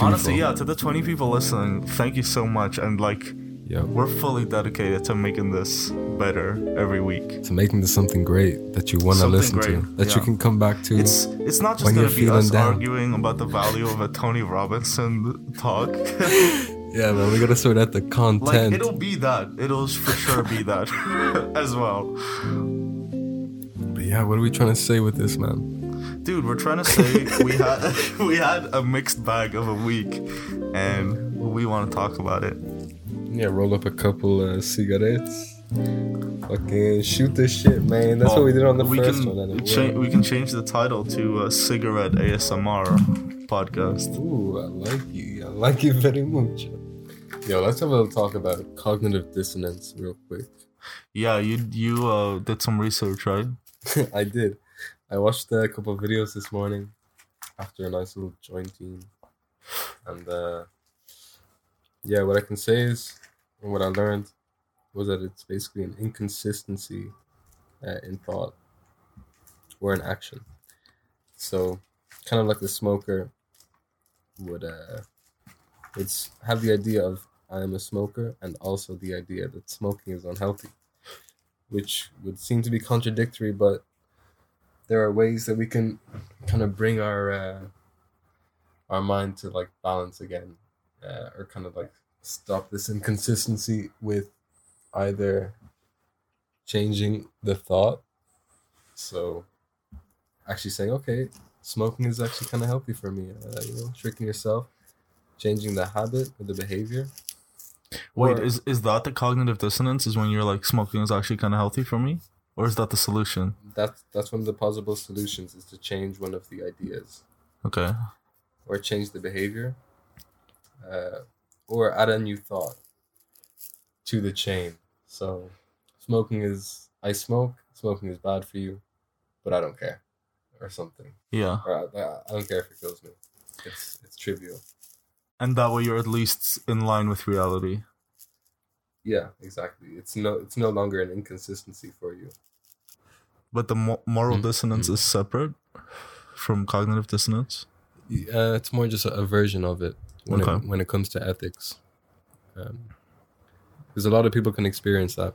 Honestly, yeah, to the 20 people listening, thank you so much. And like, Yeah. we're fully dedicated to making this better every week. To making this something great that you want to Something listen to, great, that you yeah. can come back to. It's not just when gonna you're be feeling us down. arguing about the value of a Tony Robinson talk. Yeah, man, we gotta sort out the content. Like, it'll be that. It'll for sure be that as well. But yeah, what are we trying to say with this, man? Dude, we're trying to say we had a mixed bag of a week, and we want to talk about it. Yeah, roll up a couple cigarettes. Fucking shoot this shit, man. That's what we did on the first one. Anyway. We can change the title to Cigarette ASMR podcast. Ooh, I like you. I like you very much. Yo, let's have a little talk about cognitive dissonance real quick. Yeah, you did some research, right? I did. I watched a couple of videos this morning after a nice little jointing. And yeah, what I can say is, and what I learned was that it's basically an inconsistency in thought or in action. So, kind of like the smoker would have the idea of I am a smoker, and also the idea that smoking is unhealthy, which would seem to be contradictory, but there are ways that we can kind of bring our mind to like balance again, or kind of like stop this inconsistency with either changing the thought, so actually saying, okay, smoking is actually kind of healthy for me, tricking yourself, changing the habit or the behavior. Wait, is that the cognitive dissonance, is when you're like, smoking is actually kind of healthy for me? Or is that the solution? That's one of the possible solutions, is to change one of the ideas. Okay. Or change the behavior. Or add a new thought to the chain. So, smoking is bad for you, but I don't care. Or something. Yeah. Or I don't care if it kills me. It's trivial. And that way you're at least in line with reality. Yeah, exactly. It's no longer an inconsistency for you. But the moral dissonance is separate from cognitive dissonance? It's more just a version of it when it comes to ethics. Because a lot of people can experience that.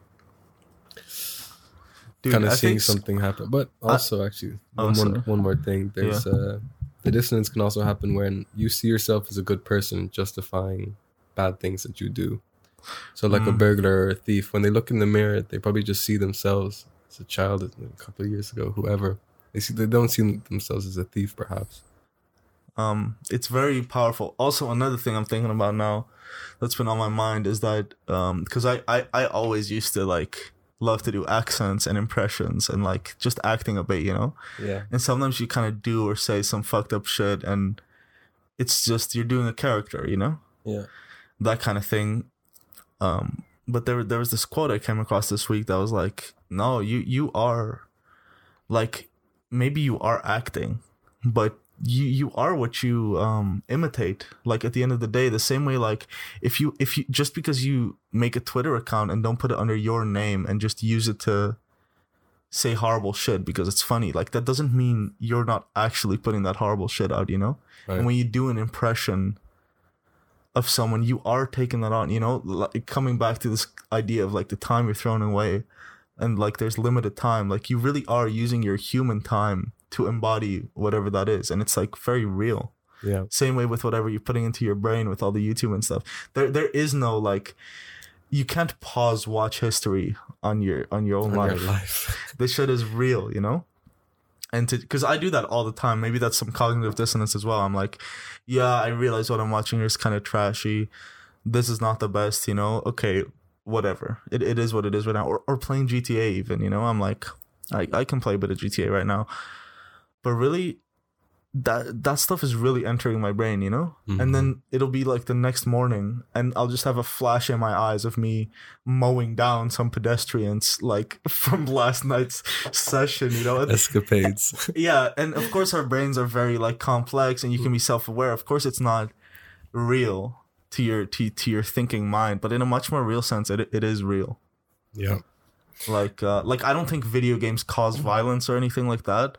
Dude, kind of seeing something happen. But also, one more thing. There's the dissonance can also happen when you see yourself as a good person justifying bad things that you do. So like a burglar or a thief, when they look in the mirror, they probably just see themselves as a child a couple of years ago, whoever. They don't see themselves as a thief, perhaps. It's very powerful. Also, another thing I'm thinking about now that's been on my mind is that because I always used to like love to do accents and impressions and like just acting a bit, Yeah. And sometimes you kind of do or say some fucked up shit, and it's just you're doing a character, Yeah. That kind of thing. But there was this quote I came across this week that was like, no, you are like, maybe you are acting, but you are what you imitate. Like at the end of the day, the same way, like if you just because you make a Twitter account and don't put it under your name and just use it to say horrible shit because it's funny, like that doesn't mean you're not actually putting that horrible shit out, Right. And when you do an impression of someone, you are taking that on, like coming back to this idea of like the time you're throwing away, and like there's limited time, like you really are using your human time to embody whatever that is, and it's like very real. Yeah. Same way with whatever you're putting into your brain with all the YouTube and stuff. There is no like, you can't pause watch history on your own life. This shit is real, And because I do that all the time. Maybe that's some cognitive dissonance as well. I'm like, yeah, I realize what I'm watching here is kind of trashy. This is not the best, Okay, whatever. It is what it is right now. Or playing GTA even, I'm like, I can play a bit of GTA right now. But really, that stuff is really entering my brain, Mm-hmm. And then it'll be like the next morning and I'll just have a flash in my eyes of me mowing down some pedestrians like from last night's session, Escapades. Yeah, and of course our brains are very like complex and you can be self-aware. Of course it's not real to your thinking mind, but in a much more real sense it is real. Yeah. Like I don't think video games cause violence or anything like that,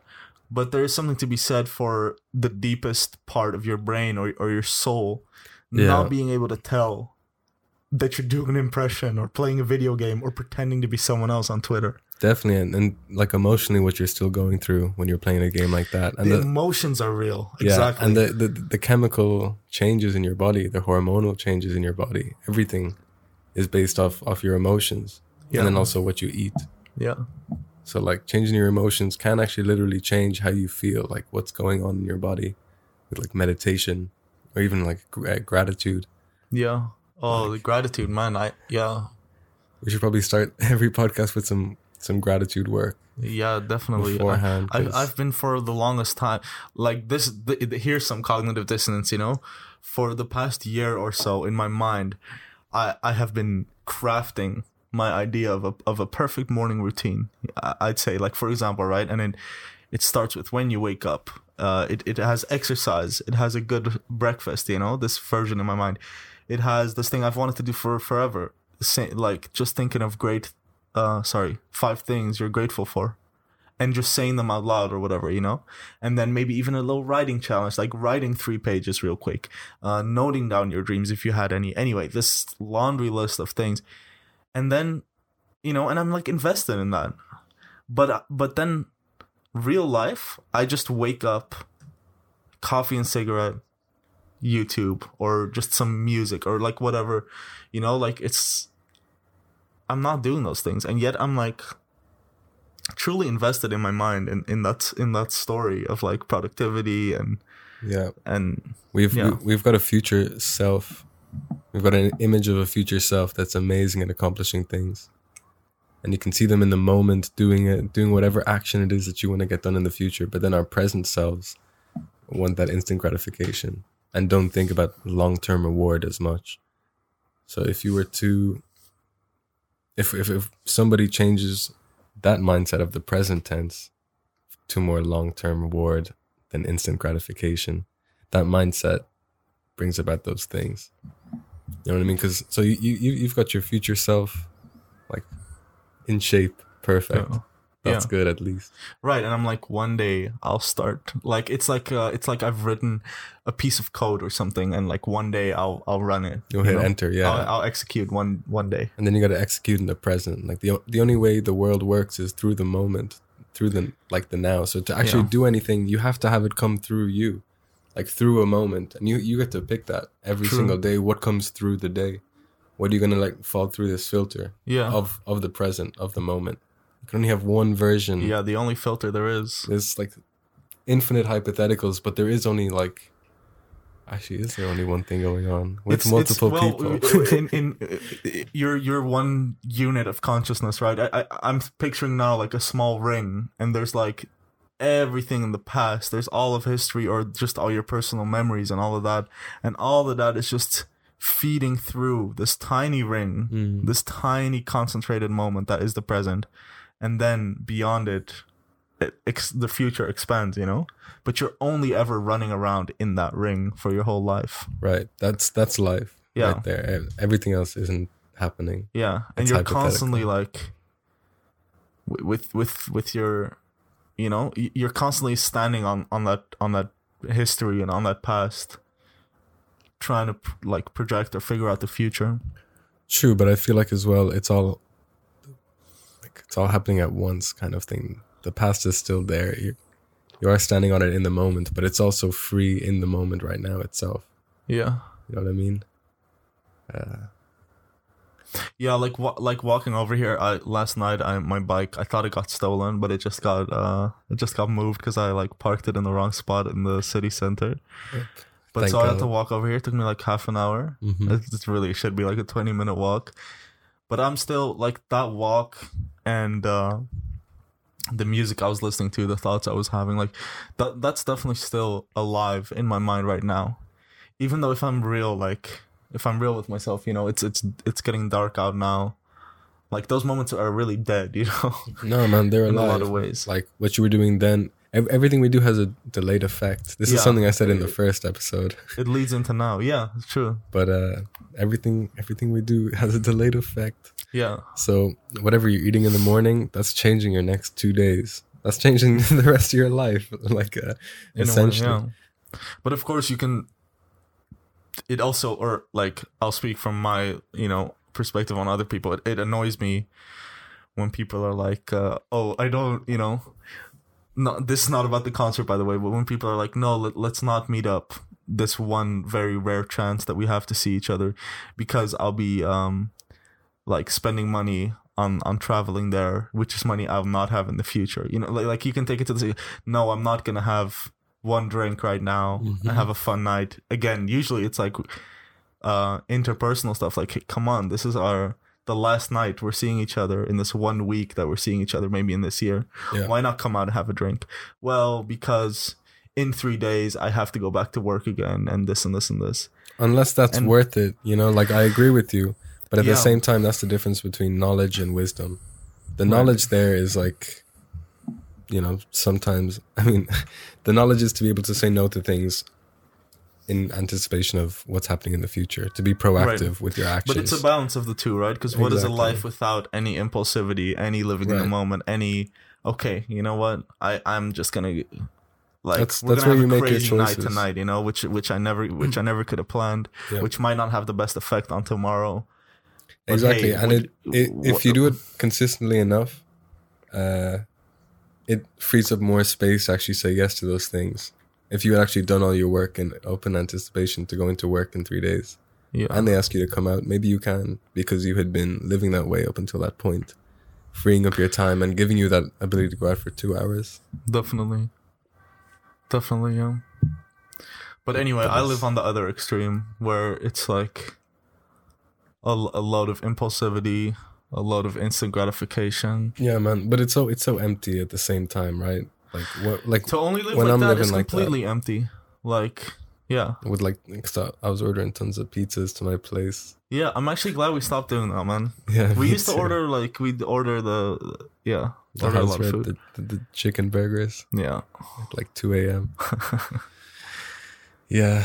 but there is something to be said for the deepest part of your brain or your soul not being able to tell that you're doing an impression or playing a video game or pretending to be someone else on Twitter. Definitely, and like emotionally, what you're still going through when you're playing a game like that, and the emotions are real. Yeah, exactly. And the chemical changes in your body, the hormonal changes in your body, everything is based off your emotions, and then also what you eat. Yeah. So like changing your emotions can actually literally change how you feel, like what's going on in your body, with like meditation or even like gratitude. Yeah. Oh, the gratitude, man. We should probably start every podcast with some gratitude work. Yeah, definitely. Beforehand, I've been for the longest time like this. Here's some cognitive dissonance. For the past year or so, in my mind, I have been crafting my idea of a perfect morning routine. I'd say, like, for example, right, and it starts with when you wake up. It has exercise. It has a good breakfast. This version in my mind. It has this thing I've wanted to do for forever. Like just thinking of 5 things you're grateful for, and just saying them out loud or whatever, and then maybe even a little writing challenge, like writing 3 pages real quick, noting down your dreams if you had any. Anyway, this laundry list of things, and then, and I'm like invested in that, but then real life, I just wake up, coffee and cigarette, YouTube, or just some music or like whatever, like I'm not doing those things, and yet I'm like truly invested in my mind in that story of like productivity and we've got a future self. We've got an image of a future self that's amazing at accomplishing things, and you can see them in the moment doing whatever action it is that you want to get done in the future. But then our present selves want that instant gratification and don't think about long-term reward as much. So if you were to if somebody changes that mindset of the present tense to more long-term reward than instant gratification, that mindset brings about those things. You know what I mean? Because so you've got your future self like in shape, perfect. That's good, at least. Right, and I'm like, one day I'll start. Like it's like I've written a piece of code or something, and like one day I'll run it. You'll hit enter, yeah. I'll execute one day. And then you got to execute in the present. Like the only way the world works is through the moment, through the now. So to actually do anything, you have to have it come through you, like through a moment, and you get to pick that every single day. What comes through the day? What are you gonna like fall through this filter? Of the present, of the moment. You can only have one version. Yeah, the only filter there is. There's like infinite hypotheticals, but there is only like... Actually, is there only one thing going on with multiple people? in you're one unit of consciousness, right? I'm picturing now like a small ring, and there's like everything in the past. There's all of history, or just all your personal memories and all of that. And all of that is just feeding through this tiny ring, this tiny concentrated moment that is the present. And then beyond it, the future expands, But you're only ever running around in that ring for your whole life. Right. That's life. Yeah. Right there. Everything else isn't happening. Yeah. And you're constantly like, with your, you're constantly standing on that history and on that past, trying to like project or figure out the future. True, but I feel like as well, it's all happening at once, kind of thing. The past is still there. You are standing on it in the moment, but it's also free in the moment right now itself. Yeah, you know what I mean. Yeah, like walking over here. Last night, my bike. I thought it got stolen, but it just got moved because I like parked it in the wrong spot in the city center. Yep. But I had to walk over here. It took me like half an hour. It really should be like a 20-minute walk. But I'm still like that walk and the music I was listening to, the thoughts I was having, like that's definitely still alive in my mind right now. Even though if I'm real with myself, it's getting dark out now. Like those moments are really dead, No, man, they're in alive. a lot of ways. Like what you were doing then. Everything we do has a delayed effect. This is something I said in the first episode. It leads into now. Yeah, it's true. But everything we do has a delayed effect. Yeah. So whatever you're eating in the morning, that's changing your next 2 days. That's changing the rest of your life, like In essentially. a way, yeah. But of course, you can. It also, or like, I'll speak from my, perspective on other people. It annoys me when people are like, "Oh, I don't," No, this is not about the concert, by the way. But when people are like, "No, let's not meet up. This one very rare chance that we have to see each other, because I'll be like spending money on traveling there, which is money I'll not have in the future." Like you can take it to the. No, I'm not gonna have one drink right now and have a fun night. Again, usually it's like interpersonal stuff. Like, hey, come on, this is the last night we're seeing each other in this 1 week that we're seeing each other, maybe in this year. Yeah. Why not come out and have a drink? Well, because in 3 days I have to go back to work again, and this and this and this. Unless that's worth it, like I agree with you. But at the Yeah. same time, that's the difference between knowledge and wisdom. The knowledge there is like, sometimes, I mean, the knowledge is to be able to say no to things in anticipation of what's happening in the future, to be proactive with your actions. But it's a balance of the two, right? Because what is a Exactly. life without any impulsivity, any living in the moment, okay, you know what? I'm just gonna That's we're where gonna you have a make your crazy night choices. tonight, which I never could have planned, Yeah. which might not have the best effect on tomorrow. But Exactly. hey, And if you do it consistently enough, it frees up more space to actually say yes to those things. If you had actually done all your work in open anticipation to go into work in 3 days, Yeah. and they ask you to come out, maybe you can, because you had been living that way up until that point, freeing up your time and giving you that ability to go out for 2 hours. Definitely, yeah. But anyway, I live on the other extreme where it's like a load of impulsivity, a load of instant gratification. Yeah, man. But it's so empty at the same time, right? Like what? Like To only live when like I'm that living is like that. completely empty. Like, yeah. With I was ordering tons of pizzas to my place. Yeah, I'm actually glad we stopped doing that, man. Yeah, We me used to too. order we'd order the The order a house lot of red, food. the chicken burgers Yeah. at like 2 a.m. Yeah,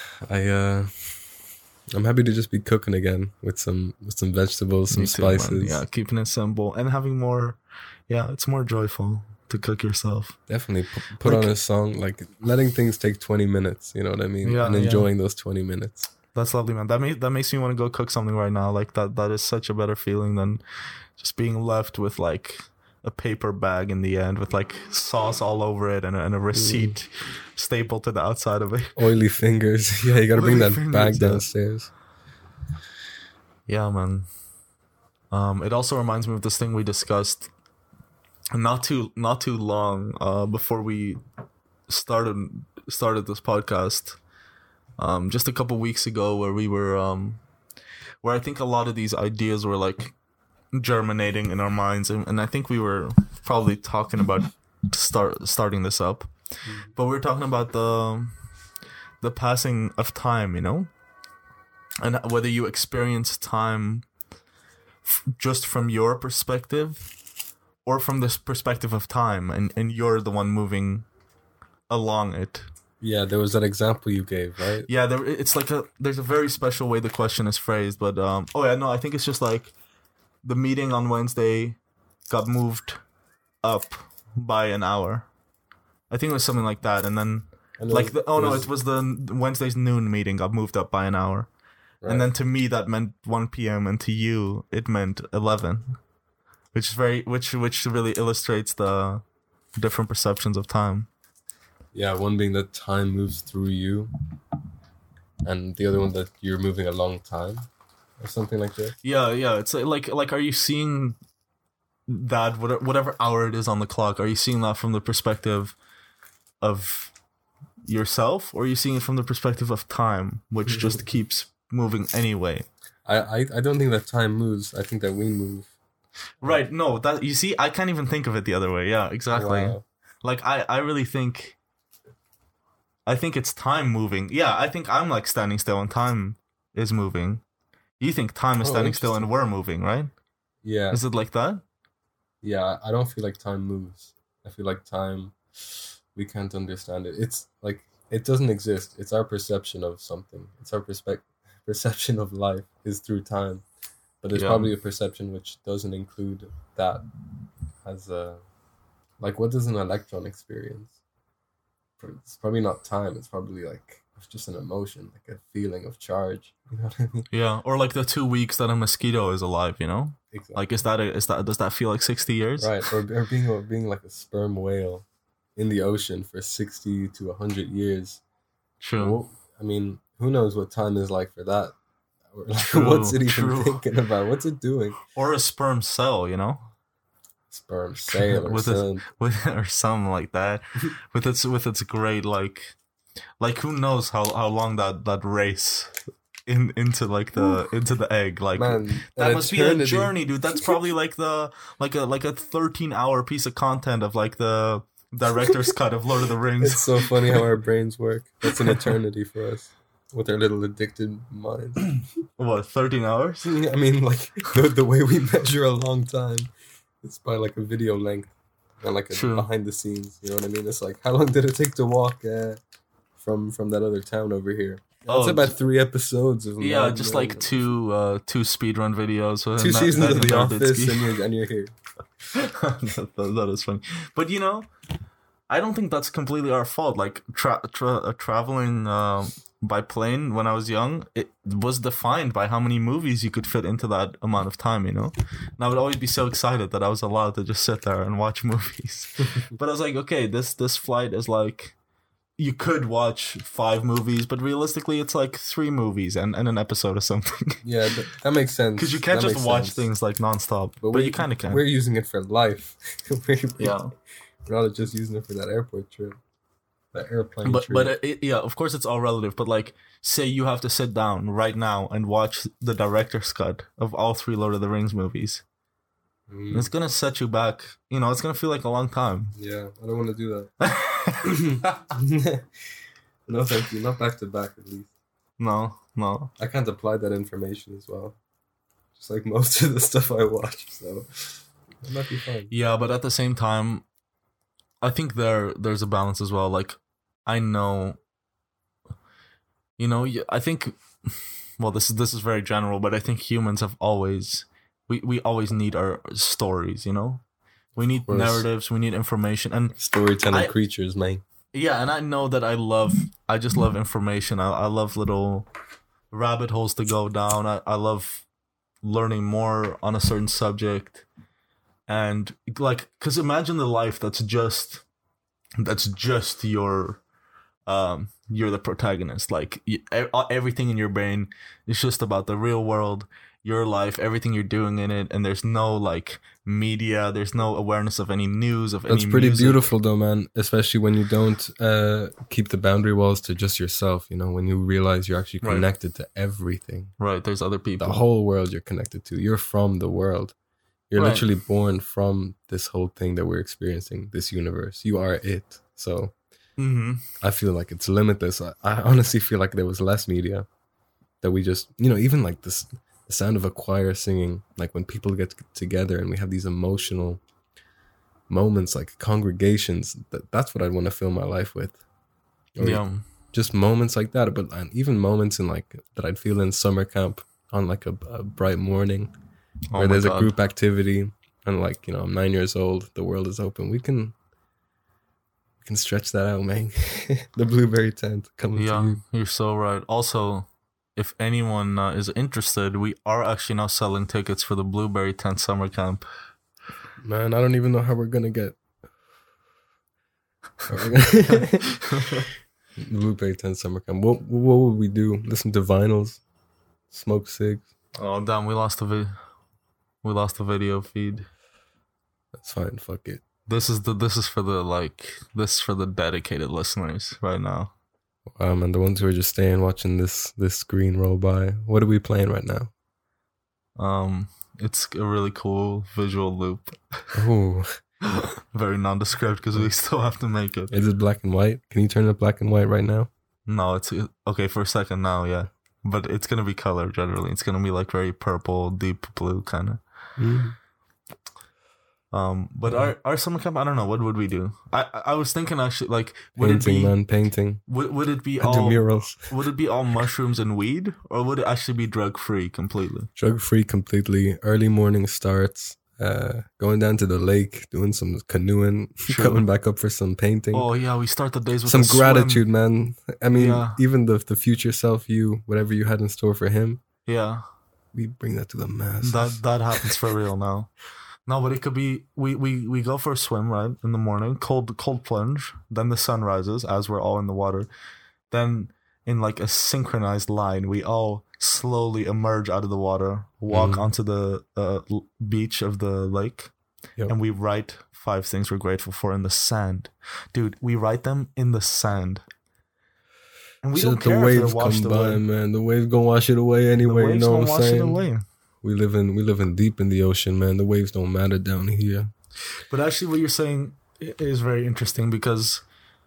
I'm happy to just be cooking again with some vegetables, some Me too, man. spices. Yeah, keeping it simple and having more. Yeah, it's more joyful to cook yourself. Definitely put on a song, like letting things take 20 minutes. You know what I mean? Yeah, and enjoying those 20 minutes. That's lovely, man. That makes me want to go cook something right now. Like that is such a better feeling than just being left with like a paper bag in the end with like sauce all over it and a receipt stapled to the outside of it. Oily fingers. Yeah, you gotta bring Oily that fingers, bag yeah. downstairs. Yeah, man. It also reminds me of this thing we discussed not too long before we started this podcast. Just a couple weeks ago, where we were where I think a lot of these ideas were like germinating in our minds, and I think we were probably talking about starting this up, but we were talking about the passing of time, and whether you experience time just from your perspective or from this perspective of time, and you're the one moving along it. Yeah, there was that example you gave, right? Yeah, there's a very special way the question is phrased, but I think it's just like the meeting on Wednesday got moved up by an hour. I think it was something like that, and then it was the Wednesday's noon meeting got moved up by an hour, Right. and then to me that meant 1 p.m. and to you it meant 11, which really illustrates the different perceptions of time. Yeah, one being that time moves through you, and the other one that you're moving a long time, or something like that. Yeah, it's like are you seeing that whatever hour it is on the clock? Are you seeing that from the perspective of yourself, or are you seeing it from the perspective of time, which just keeps moving anyway? I don't think that time moves. I think that we move. Right? No, that you see, I can't even think of it the other way. Yeah, exactly. Wow. Like I really think. I think it's time moving. Yeah, I think I'm like standing still and time is moving. You think time is standing still and we're moving, right? Yeah. Is it like that? Yeah, I don't feel like time moves. I feel like time, we can't understand it. It's like, it doesn't exist. It's our perception of something. It's our perception of life is through time. But there's Yeah. probably a perception which doesn't include that as a Like, what does an electron experience? It's probably not time. It's probably like it's just an emotion, like a feeling of charge. You know what I mean? Yeah, or like the 2 weeks that a mosquito is alive, you know? Exactly. Like, does that feel like 60 years? Right, or being like a sperm whale in the ocean for 60 to 100 years. True. Well, I mean, who knows what time is like for that? Or like, True, what's it even true. thinking about? What's it doing? Or a sperm cell, you know? Sperm sail or With its, something. or something like that. with its great like who knows how long that race into the egg, like Man, that an must be a eternity. journey, dude. That's probably like a 13-hour piece of content of like the director's cut of Lord of the Rings. It's so funny how our brains work. That's an eternity for us with our little addicted minds. What, 13 hours? I mean, like the way we measure a long time, it's by like a video length and like a True. behind the scenes. You know what I mean? It's like how long did it take to walk from that other town over here? It's about 3 episodes of Yeah, just like two speedrun videos. 2 seasons of The Office, Narditsky. and you're here. that is funny, but you know, I don't think that's completely our fault. Like traveling by plane when I was young, it was defined by how many movies you could fit into that amount of time, you know? And I would always be so excited that I was allowed to just sit there and watch movies. But I was like, okay, this flight is like, you could watch 5 movies, but realistically it's like 3 movies and an episode or something. Yeah, that makes sense. Because you can't That just makes watch sense. things like nonstop. But you kind of can. We're using it for life. Yeah. We're not just using it for that airport trip. That airplane But trip. yeah, of course it's all relative. But like, say you have to sit down right now and watch the director's cut of all 3 Lord of the Rings movies. It's gonna set you back. You know, it's gonna feel like a long time. Yeah, I don't want to do that. No, thank you. Not back to back, at least. No. I can't apply that information as well. Just like most of the stuff I watch, so it might be fine. Yeah, but at the same time, I think there's a balance as well. Like, I know, you know, I think, well, this is very general, but I think humans have always, we always need our stories, you know? We need narratives, we need information, and Storytelling creatures, man. yeah, and I know that I just love information. I love little rabbit holes to go down. I love learning more on a certain subject. And like, cause imagine the life that's just you're the protagonist. Like everything in your brain is just about the real world, your life, everything you're doing in it, and there's no like media, there's no awareness of any news of any. That's pretty music. beautiful, though, man. Especially when you don't keep the boundary walls to just yourself. You know, when you realize you're actually connected to everything. Right, there's other people. The whole world you're connected to. You're from the world. You're literally born from this whole thing that we're experiencing, this universe. You are it. So I feel like it's limitless. I honestly feel like there was less media that we just, you know, even like this, the sound of a choir singing, like when people get together and we have these emotional moments, like congregations, that's what I'd want to fill my life with. Or just moments like that. But and even moments in like that I'd feel in summer camp on like a bright morning. Where there's a group activity and like, you know, I'm 9 years old, the world is open. We can stretch that out, man. The blueberry tent coming to you. You're so right. Also, if anyone is interested, we are actually now selling tickets for the Blueberry Tent Summer Camp. Man, I don't even know how we're gonna get Blueberry Tent Summer Camp. What would we do? Listen to vinyls? Smoke cigs? Oh damn, we lost the video feed. That's fine, fuck it. This is for the dedicated listeners right now. And the ones who are just staying watching this screen roll by. What are we playing right now? It's a really cool visual loop. Ooh. Very nondescript because we still have to make it. Is it black and white? Can you turn it black and white right now? No, it's okay for a second now, yeah. But it's gonna be color generally. It's gonna be like very purple, deep blue kind of. But our summer camp, I don't know. What would we do? I was thinking actually, like, painting. Would it be I do murals? Would it be all mushrooms and weed, or would it actually be drug free completely? Drug free completely. Early morning starts. going down to the lake, doing some canoeing, True. coming back up for some painting. Oh yeah, we start the days with some a swim. gratitude, man. I mean, Yeah. even the future self, you, whatever you had in store for him, Yeah, we bring that to the masses. that happens for real now. No, but it could be we go for a swim, right, in the morning, cold plunge, then the sun rises as we're all in the water. Then in like a synchronized line, we all slowly emerge out of the water, walk onto the beach of the lake, Yep. and we write 5 things we're grateful for in the sand. Dude, we write them in the sand. And we don't Just the care if waves they're washed come by, away. man. The waves gonna wash it away The anyway. You waves know gonna what I'm wash it saying? away. We live in deep in the ocean, man. The waves don't matter down here. But actually, what you're saying is very interesting because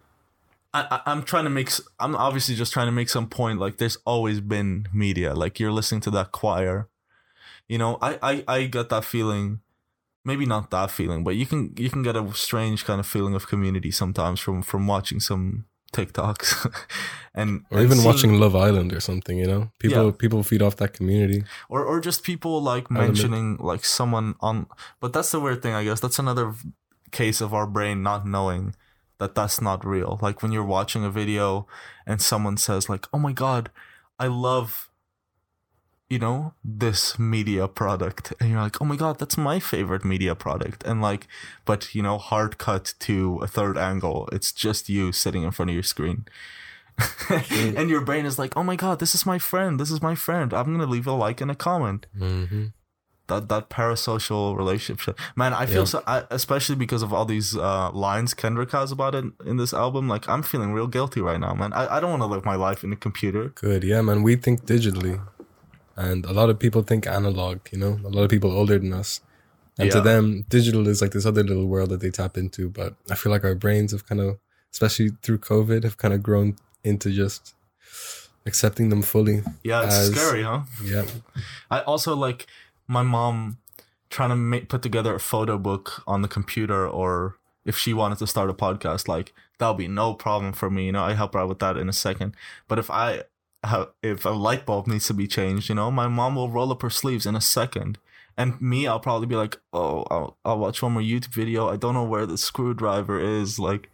I'm trying to make. I'm obviously just trying to make some point. Like, there's always been media. Like, you're listening to that choir. You know, I get that feeling. Maybe not that feeling, but you can get a strange kind of feeling of community sometimes from watching some TikToks and Even seeing, watching Love Island or something, you know? People feed off that community. or just people like Element. mentioning like someone on. But that's the weird thing, I guess. That's another case of our brain not knowing that that's not real. Like when you're watching a video and someone says like, "Oh my God, I love, you know, this media product," and you're like, "Oh my God, that's my favorite media product," and like, but you know, hard cut to a third angle, it's just you sitting in front of your screen. And your brain is like, "Oh my God, this is my friend. This is my friend. I'm gonna leave a like and a comment." Mm-hmm. That parasocial relationship, man. I feel especially because of all these lines Kendrick has about it in this album. Like, I'm feeling real guilty right now, man. I don't want to live my life in a computer. Good, yeah, man. We think digitally, and a lot of people think analog. You know, a lot of people older than us, and to Yeah. them, digital is like this other little world that they tap into. But I feel like our brains have kind of, especially through COVID, have kind of grown into just accepting them fully. Yeah, it's as- scary, huh? Yeah, I also like my mom trying to put together a photo book on the computer, or if she wanted to start a podcast, like that'll be no problem for me. You know, I help her out with that in a second. But if if a light bulb needs to be changed, you know, my mom will roll up her sleeves in a second. And me, I'll probably be like, "Oh, I'll watch one more YouTube video. I don't know where the screwdriver is." Like,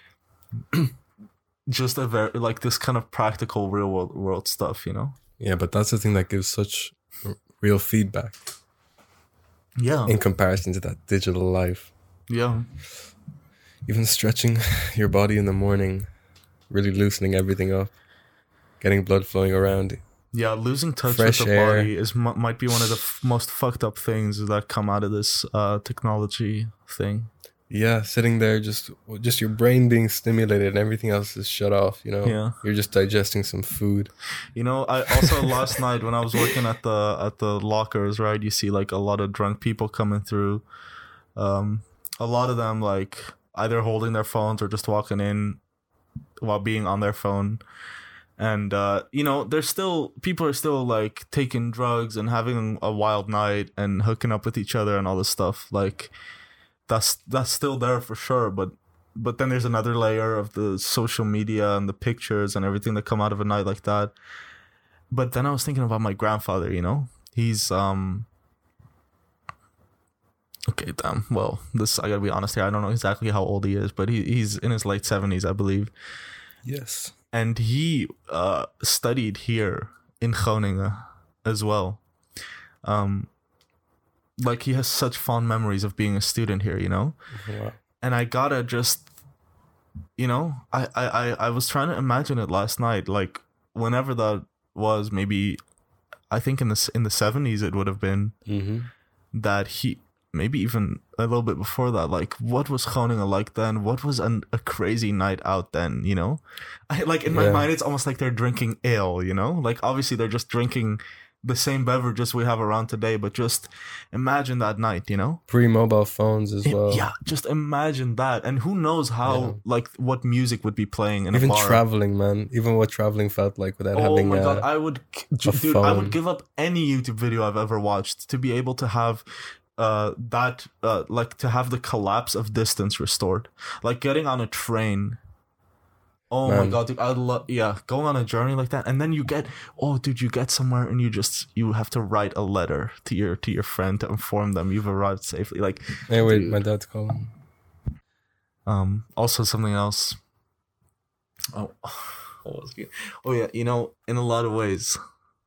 just a very like this kind of practical real world stuff, you know? yeah. But that's the thing that gives such real feedback Yeah, in comparison to that digital life. yeah. Even stretching your body in the morning, really loosening everything up, getting blood flowing around. Yeah, losing touch Fresh with the air. body is might be one of the most fucked up things that come out of this technology thing. Yeah, sitting there, just your brain being stimulated and everything else is shut off. You know, Yeah. You're just digesting some food. You know, I also last night when I was working at the lockers, right? You see like a lot of drunk people coming through. A lot of them like either holding their phones or just walking in while being on their phone. And you know, people are still like taking drugs and having a wild night and hooking up with each other and all this stuff. Like that's still there for sure, but then there's another layer of the social media and the pictures and everything that come out of a night like that. But then I was thinking about my grandfather, you know? He's okay, damn. Well, this I gotta be honest here. I don't know exactly how old he is, but he's in his late 70s, I believe. Yes. And he studied here in Groningen as well. Like he has such fond memories of being a student here, you know? Wow. And I gotta just, you know, I was trying to imagine it last night, like whenever that was, maybe I think in the 70s it would have been, Mm-hmm. that he, maybe even a little bit before that, like what was Groningen like then? What was a crazy night out then, you know? Like in my Yeah. mind it's almost like they're drinking ale, you know? Like obviously they're just drinking the same beverages we have around today, but just imagine that night, you know? Pre-mobile phones as well. Yeah, just imagine that. And who knows how, Yeah. like, what music would be playing in Even a bar. traveling, man. Even what traveling felt like without Oh having my God, I phone. would give up any YouTube video I've ever watched to be able to have like to have the collapse of distance restored. Like getting on a train Oh my Man. god, dude! I love, yeah, going on a journey like that, and then you get, dude, you get somewhere and you have to write a letter to your friend to inform them you've arrived safely. Like, Hey, wait, dude. my dad's calling. Also something else. Oh, what was it? Oh yeah, you know, in a lot of ways,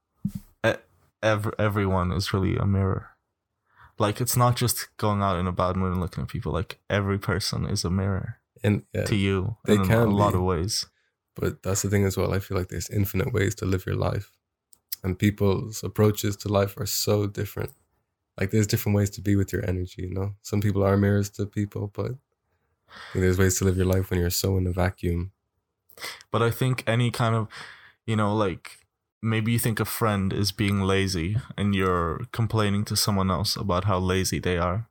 everyone is really a mirror. Like, it's not just going out in a bad mood and looking at people. Like, every person is a mirror And yeah, to you they in can a lot be. of ways. But that's the thing as well. I feel like there's infinite ways to live your life. And people's approaches to life are so different. Like, there's different ways to be with your energy, you know? Some people are mirrors to people, but I think there's ways to live your life when you're so in a vacuum. But I think any kind of, you know, like, maybe you think a friend is being lazy and you're complaining to someone else about how lazy they are.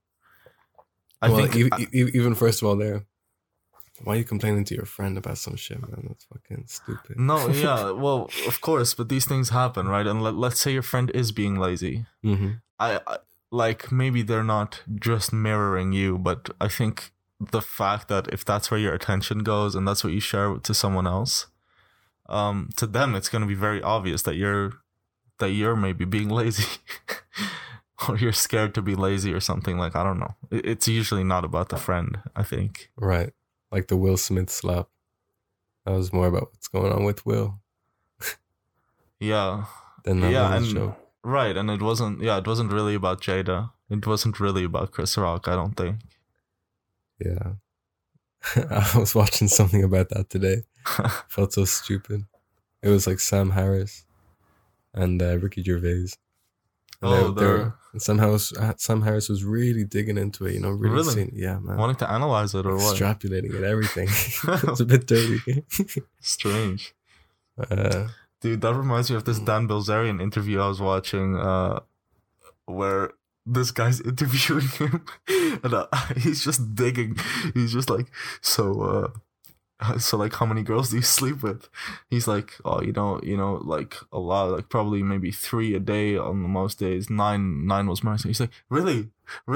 I Well, think even first of all there, why are you complaining to your friend about some shit, man? That's fucking stupid. no, yeah, well, of course, but these things happen, right? And let's say your friend is being lazy. Mm-hmm. I like, maybe they're not just mirroring you, but I think the fact that if that's where your attention goes and that's what you share to someone else, to them it's going to be very obvious that you're maybe being lazy. Or you're scared to be lazy or something. Like, I don't know. It's usually not about the friend, I think. Right. Like the Will Smith slap. That was more about what's going on with Will Yeah. than that Yeah, little and joke. right, and it wasn't really about Jada. It wasn't really about Chris Rock, I don't think. Yeah. I was watching something about that today. Felt so stupid. It was like Sam Harris and Ricky Gervais. And and somehow Sam Harris was really digging into it, you know, really? Seeing, yeah, man. Wanting to analyze it or what? Extrapolating it, everything. It's a bit dirty. Strange. Dude, that reminds me of this Dan Bilzerian interview I was watching, where this guy's interviewing him, and he's just digging. He's just like, so like, how many girls do you sleep with? He's like, oh, you know, like a lot, like probably maybe 3 a day on the most days. 9 was my. He's like, really?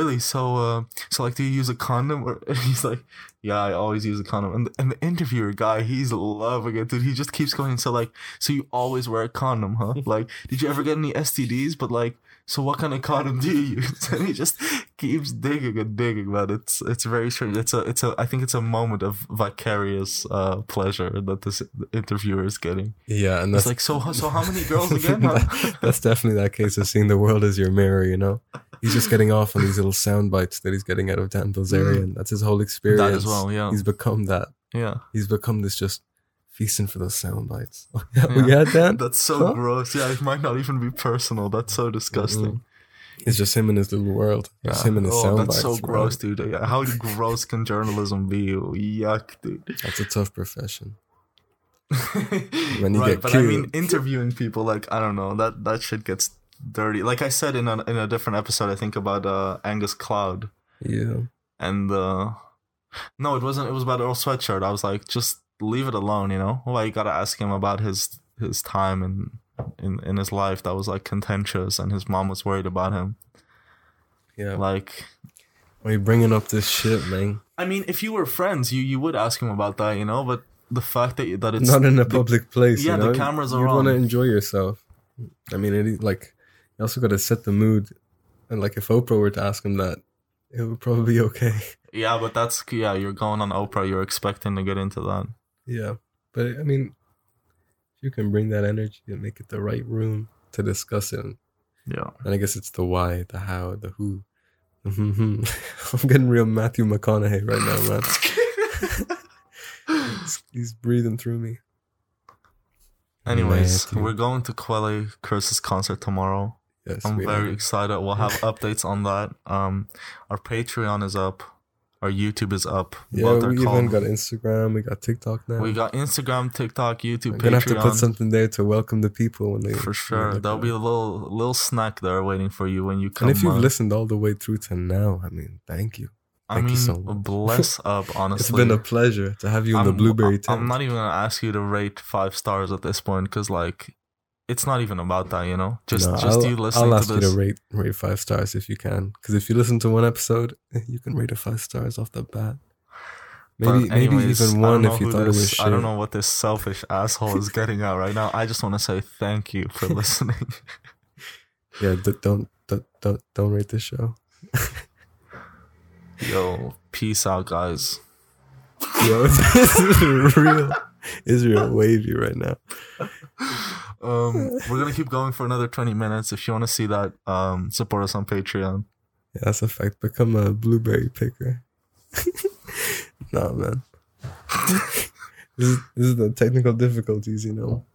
So like, do you use a condom? Or he's like, yeah, I always use a condom. And the interviewer guy, he's loving it, dude. He just keeps going. So like, so you always wear a condom, huh? Like, did you ever get any STDs? But like, so what kind of condom do you use? And he just keeps digging and digging, man. It's very strange. I think it's a moment of vicarious pleasure that this interviewer is getting. Yeah, and it's like, so how many girls again? That's definitely that case of seeing the world as your mirror, you know? He's just getting off on these little sound bites that he's getting out of Dan Bilzerian. That's his whole experience. That as well, yeah. He's become that. Yeah. He's become this just feasting for those sound bites. Yeah, Dan? That's so gross. Yeah, it might not even be personal. That's so disgusting. Mm-hmm. It's just him in his little world. It's him in his sound bites. That's so gross, dude. Yeah, how gross can journalism be? Yuck, dude. That's a tough profession. When you right, get but cute. I mean, interviewing people, like, I don't know, that shit gets dirty. Like I said in a different episode, I think, about Angus Cloud. Yeah. And no, it wasn't. It was about Earl Sweatshirt. I was like, just leave it alone, you know. Why you gotta ask him about his time in his life that was like contentious, and his mom was worried about him. Yeah. Like, why are you bringing up this shit, man? I mean, if you were friends, you would ask him about that, you know. But the fact that it's not in a public place, yeah, you know? The cameras are on. You want to enjoy yourself. I mean, like, you also got to set the mood. And like, if Oprah were to ask him that, it would probably be okay. Yeah, but you're going on Oprah. You're expecting to get into that. Yeah, but I mean, if you can bring that energy and make it the right room to discuss it. Yeah. And I guess it's the why, the how, the who. I'm getting real Matthew McConaughey right now, man. He's breathing through me. Anyways, we're going to Quelle Curse's concert tomorrow. Yes, I'm very excited. We'll have updates on that. Our Patreon is up. Our YouTube is up. Yeah, we even got Instagram. We got TikTok now. We got Instagram, TikTok, YouTube, Patreon. We're going to have to put something there to welcome the people when they... For sure. There'll be a little snack there waiting for you when you come. And if you've listened all the way through to now, I mean, thank you. Thank you so much. Bless up, honestly. It's been a pleasure to have you in the Blueberry tent. I'm not even going to ask you to rate 5 stars at this point, because, like, it's not even about that, you know? Just you listening to this. I'll ask you to rate 5 stars if you can. Because if you listen to one episode, you can rate it 5 stars off the bat. Maybe even I don't one know if you who thought it was this. shit. I don't know what this selfish asshole is getting at right now. I just want to say thank you for listening. Yeah, don't rate this show. Yo, peace out, guys. Yo, this is real. Israel wavy right now. We're gonna keep going for another 20 minutes. If you want to see that, support us on Patreon. Yeah, that's a fact. Become a blueberry picker. Nah, man. This is the technical difficulties, you know.